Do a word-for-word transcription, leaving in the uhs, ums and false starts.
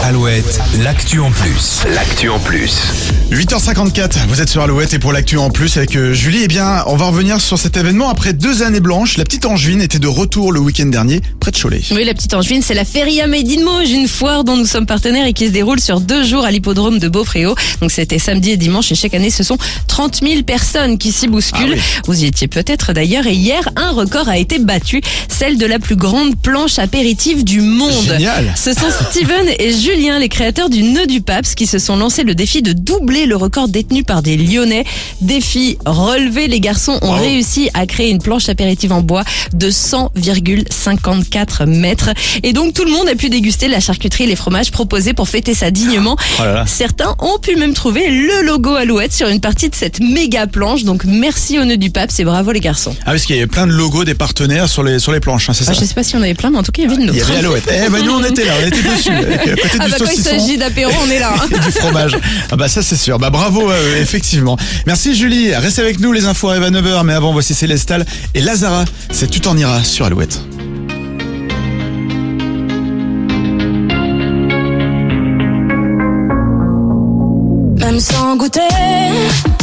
Alouette, l'actu en plus. L'actu en plus. huit heures cinquante-quatre, vous êtes sur Alouette et pour l'actu en plus avec euh, Julie, eh bien, on va revenir sur cet événement. Après deux années blanches, la petite Angevine était de retour le week-end dernier, près de Cholet. Oui, la petite Angevine, c'est la Feria Made in Mauges, une foire dont nous sommes partenaires et qui se déroule sur deux jours à l'hippodrome de Beaupréau. Donc c'était samedi et dimanche et chaque année, ce sont trente mille personnes qui s'y bousculent. Ah oui. Vous y étiez peut-être d'ailleurs et hier, un record a été battu, celle de la plus grande planche apéritive du monde. Génial. Ce sont Steven et Julien, les créateurs du Nœud du Paps, qui se sont lancés le défi de doubler le record détenu par des Lyonnais. Défi relevé, les garçons ont wow. réussi à créer une planche apéritive en bois de cent virgule cinquante-quatre mètres. Et donc tout le monde a pu déguster la charcuterie et les fromages proposés pour fêter ça dignement. Oh là là. Certains ont pu même trouver le logo Alouette sur une partie de cette méga planche. Donc merci au Nœud du Paps et bravo les garçons. Ah, parce qu'il y avait plein de logos des partenaires sur les, sur les planches, hein, c'est ça? Ah, je sais pas si on avait plein, mais en tout cas il y avait le nôtre. Il y avait Alouette. Eh ben nous on était là, on était dessus. Avec, peut-être ah du bah quand il s'agit d'apéro, on est là. Hein. Et du fromage. Ah bah ça c'est sûr. Bah bravo, euh, effectivement. Merci Julie. Restez avec nous, les infos arrivent à neuf heures. Mais avant, voici Célestal et Lazara. C'est Tu t'en iras sur Alouette. Même sans goûter